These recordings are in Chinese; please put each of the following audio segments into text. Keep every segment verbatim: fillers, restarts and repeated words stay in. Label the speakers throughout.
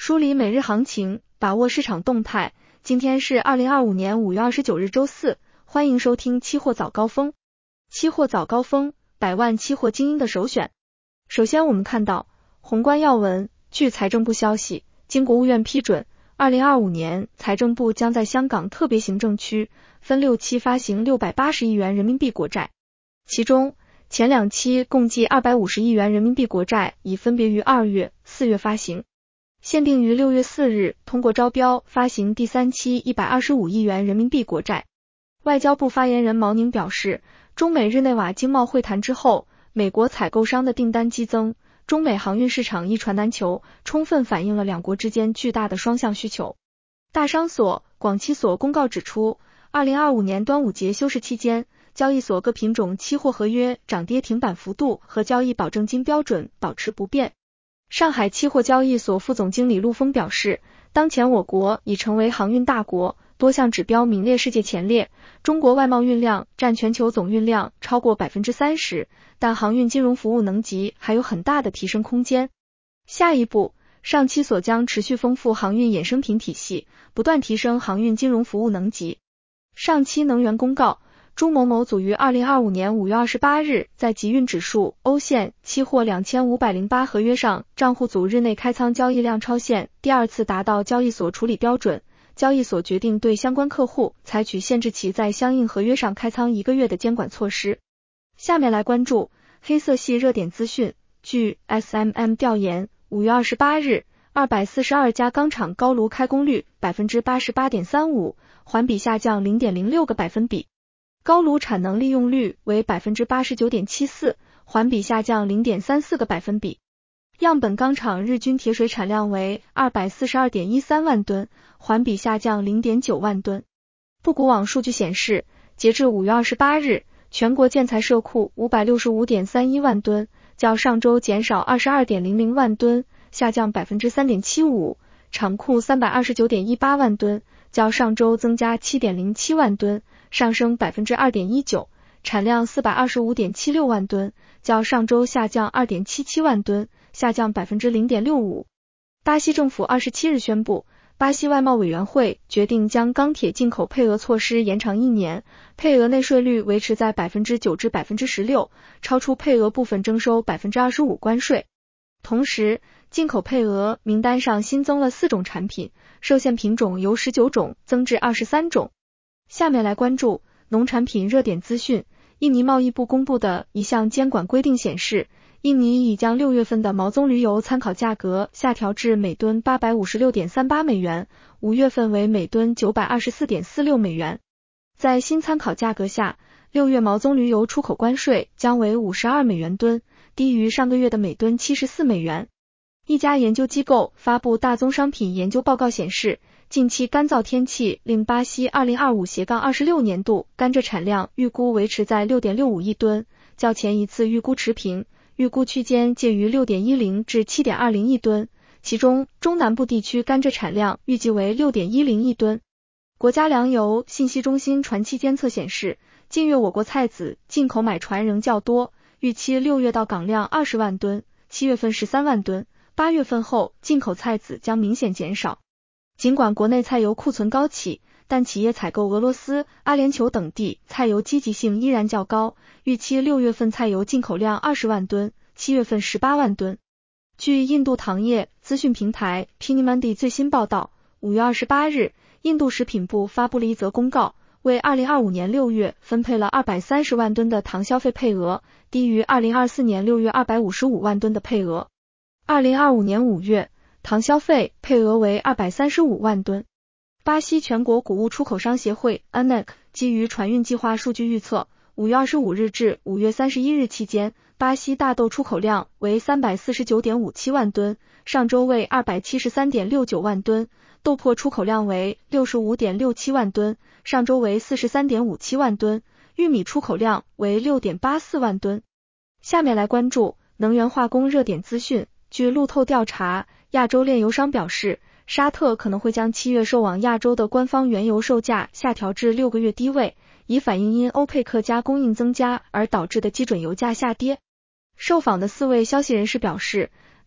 Speaker 1: 梳理每日行情，把握市场动态。今天是二零二五年五月二十九日周四，欢迎收听期货早高峰。期货早高峰，百万期货精英的首选。首先我们看到宏观要闻，据财政部消息，经国务院批准，二零二五年财政部将在香港特别行政区分六期发行六百八十亿元人民币国债，其中前两期共计二百五十亿元人民币国债已分别于二月、四月发行，限定于六月四日通过招标发行第三期一百二十五亿元人民币国债。外交部发言人毛宁表示，中美日内瓦经贸会谈之后，美国采购商的订单激增，中美航运市场一船难求，充分反映了两国之间巨大的双向需求。大商所、广期所公告指出，二零二五年端午节休市期间，交易所各品种期货合约涨跌停板幅度和交易保证金标准保持不变。上海期货交易所副总经理陆峰表示，当前我国已成为航运大国，多项指标名列世界前列，中国外贸运量占全球总运量超过 百分之三十， 但航运金融服务能级还有很大的提升空间。下一步，上期所将持续丰富航运衍生品体系，不断提升航运金融服务能级。上期能源公告，朱某某组于二零二五年五月二十八日在集运指数欧线期货两千五百零八合约上账户组日内开仓交易量超限，第二次达到交易所处理标准，交易所决定对相关客户采取限制其在相应合约上开仓一个月的监管措施。下面来关注黑色系热点资讯。据 S M M 调研，五月二十八日，二百四十二家钢厂高炉开工率 百分之八十八点三五， 环比下降 零点零六个百分比。高炉产能利用率为 百分之八十九点七四， 环比下降 零点三四个百分比。样本钢厂日均铁水产量为 二百四十二点一三万吨，环比下降 零点九万吨。布谷网数据显示，截至五月二十八日，全国建材社库 五百六十五点三一万吨，较上周减少 二十二点零零万吨，下降 百分之三点七五， 厂库 三百二十九点一八万吨，较上周增加 七点零七万吨，上升 百分之二点一九， 产量 四百二十五点七六万吨，较上周下降 二点七七万吨，下降 百分之零点六五。 巴西政府二十七日宣布，巴西外贸委员会决定将钢铁进口配额措施延长一年，配额内税率维持在 百分之九 至 百分之十六， 超出配额部分征收 百分之二十五 关税。同时，进口配额名单上新增了四种产品，受限品种由十九种增至二十三种。下面来关注农产品热点资讯。印尼贸易部公布的一项监管规定显示，印尼已将六月份的毛棕榈油参考价格下调至每吨 八百五十六点三八美元，五月份为每吨 九百二十四点四六美元。在新参考价格下，六月毛棕榈油出口关税将为五十二美元吨，低于上个月的每吨七十四美元。一家研究机构发布大宗商品研究报告显示，近期干燥天气令巴西二零二五二十六年度甘蔗产量预估维持在 六点六五亿吨，较前一次预估持平，预估区间介于 六点一零至七点二零亿吨，其中中南部地区甘蔗产量预计为 六点一零亿吨。国家粮油信息中心船期监测显示，近月我国菜籽进口买船仍较多，预期六月到港量二十万吨，七月份十三万吨，八月份后进口菜籽将明显减少。尽管国内菜油库存高企，但企业采购俄罗斯、阿联酋等地菜油积极性依然较高，预期六月份菜油进口量二十万吨，七月份十八万吨。据印度糖业资讯平台 Pinimandi 最新报道，五月二十八日，印度食品部发布了一则公告，为二零二五年六月分配了二百三十万吨的糖消费配额，低于二零二四年六月二百五十五万吨的配额。二零二五年五月，糖消费配额为二百三十五万吨。巴西全国谷物出口商协会 A N E C 基于船运计划数据预测，五月二十五日至五月三十一日期间，巴西大豆出口量为 三百四十九点五七万吨，上周为 二百七十三点六九万吨，豆粕出口量为 六十五点六七万吨，上周为 四十三点五七万吨，玉米出口量为 六点八四万吨。下面来关注能源化工热点资讯。据路透调查，亚洲炼油商表示，沙特可能会将七月售往亚洲的官方原油售价下调至六个月低位，以反映因欧佩克加供应增加而导致的基准油价下跌。受访的四位消息人士表示，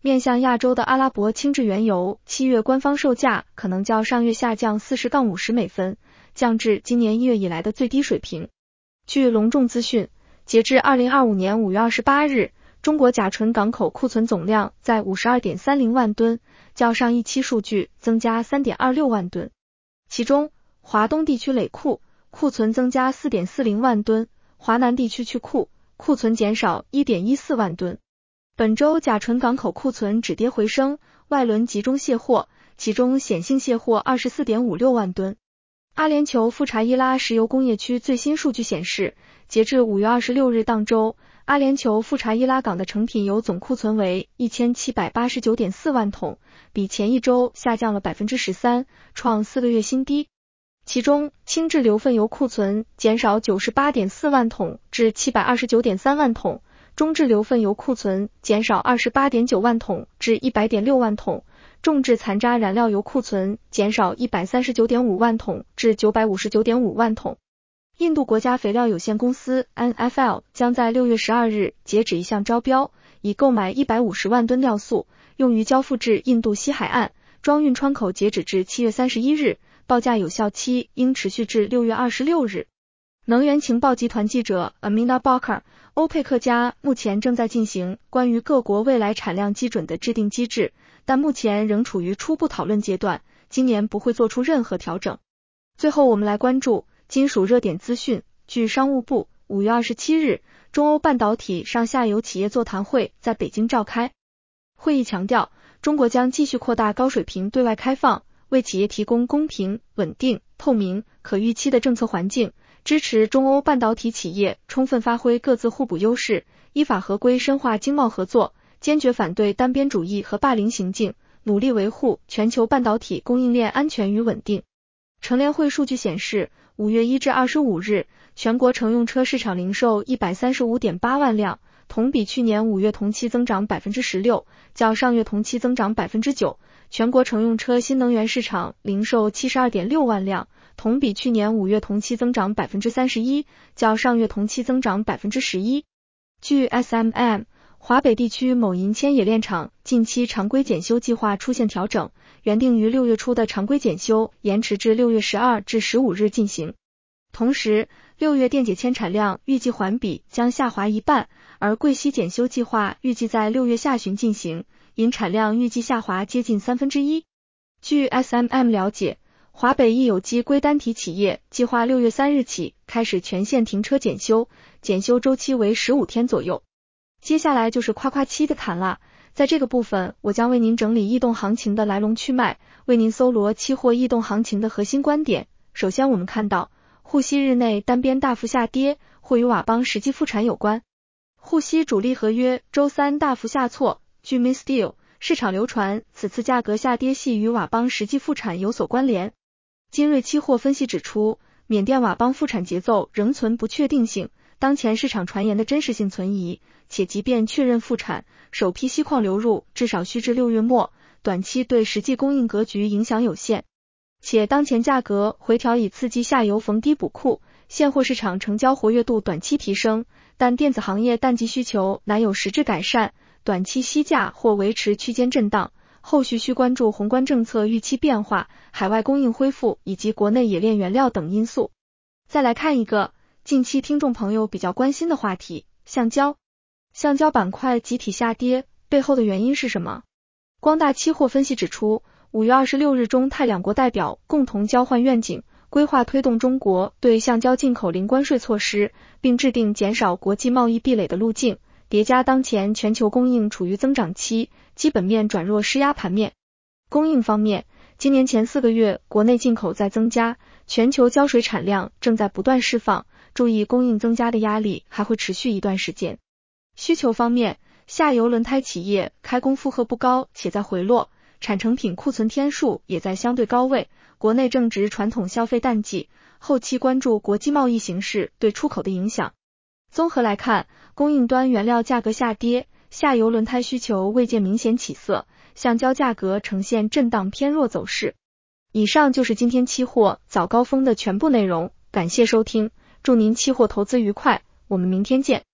Speaker 1: 面向亚洲的阿拉伯轻质原油七月官方售价可能较上月下降 四十到五十 美分，降至今年一月以来的最低水平。据隆重资讯，截至二零二五年五月二十八日，中国甲醇港口库存总量在 五十二点三零万吨，较上一期数据增加 三点二六万吨。其中，华东地区累库库存增加 四点四零万吨，华南地区区库库存减少 一点一四万吨。本周甲醇港口库存止跌回升，外轮集中卸货，其中显性卸货 二十四点五六万吨。阿联酋富查伊拉石油工业区最新数据显示，截至五月二十六日当周，阿联酋富查伊拉港的成品油总库存为 一千七百八十九点四万桶，比前一周下降了 百分之十三， 创四个月新低。其中，轻质硫分油库存减少 九十八点四万桶至 七百二十九点三万桶，中质硫分油库存减少 二十八点九万桶至 一百点六万桶，重质残渣燃料油库存减少 一百三十九点五万桶至 九百五十九点五万桶。印度国家肥料有限公司 N F L 将在六月十二日截止一项招标，以购买一百五十万吨尿素，用于交付至印度西海岸，装运窗口截止至七月三十一日，报价有效期应持续至六月二十六日。能源情报集团记者 Amina Bakar， 欧佩克加目前正在进行关于各国未来产量基准的制定机制，但目前仍处于初步讨论阶段，今年不会做出任何调整。最后我们来关注金属热点资讯。据商务部，五月二十七日，中欧半导体上下游企业座谈会在北京召开。会议强调，中国将继续扩大高水平对外开放，为企业提供公平、稳定、透明、可预期的政策环境，支持中欧半导体企业充分发挥各自互补优势，依法合规深化经贸合作，坚决反对单边主义和霸凌行径，努力维护全球半导体供应链安全与稳定。乘联会数据显示，五月一至二十五日，全国乘用车市场零售 一百三十五点八万辆，同比去年五月同期增长 百分之十六， 较上月同期增长 百分之九。全国乘用车新能源市场零售 七十二点六万辆，同比去年五月同期增长 百分之三十一， 较上月同期增长 百分之十一。据 S M M， 华北地区某银铅冶炼厂近期常规检修计划出现调整，原定于六月初的常规检修延迟至六月十二至十五日进行。同时，六月电解铅产量预计环比将下滑一半，而贵硒检修计划预计在六月下旬进行，因产量预计下滑接近三分之一。据 S M M 了解，华北一有机硅单体企业计划六月三日起开始全线停车检修，检修周期为十五天左右。接下来就是夸夸期的谈啦，在这个部分我将为您整理异动行情的来龙去脉，为您搜罗期货异动行情的核心观点。首先我们看到，沪硒日内单边大幅下跌，或与瓦邦实际复产有关。沪硒主力合约周三大幅下挫，据 Misteel 市场流传，此次价格下跌系与瓦邦实际复产有所关联。金瑞期货分析指出，缅甸瓦邦复产节奏仍存不确定性，当前市场传言的真实性存疑，且即便确认复产，首批锡矿流入至少需至六月末，短期对实际供应格局影响有限。且当前价格回调以刺激下游逢低补库，现货市场成交活跃度短期提升，但电子行业淡季需求难有实质改善，短期锡价或维持区间震荡，后续需关注宏观政策预期变化、海外供应恢复以及国内冶炼原料等因素。再来看一个近期听众朋友比较关心的话题，橡胶。橡胶板块集体下跌，背后的原因是什么？光大期货分析指出，五月二十六日中泰两国代表共同交换愿景，规划推动中国对橡胶进口零关税措施，并制定减少国际贸易壁垒的路径，叠加当前全球供应处于增长期，基本面转弱施压盘面。供应方面，今年前四个月国内进口在增加，全球胶水产量正在不断释放，注意供应增加的压力还会持续一段时间。需求方面，下游轮胎企业开工负荷不高且在回落，产成品库存天数也在相对高位，国内正值传统消费淡季，后期关注国际贸易形势对出口的影响。综合来看，供应端原料价格下跌，下游轮胎需求未见明显起色，橡胶价格呈现震荡偏弱走势。以上就是今天期货早高峰的全部内容，感谢收听，祝您期货投资愉快，我们明天见。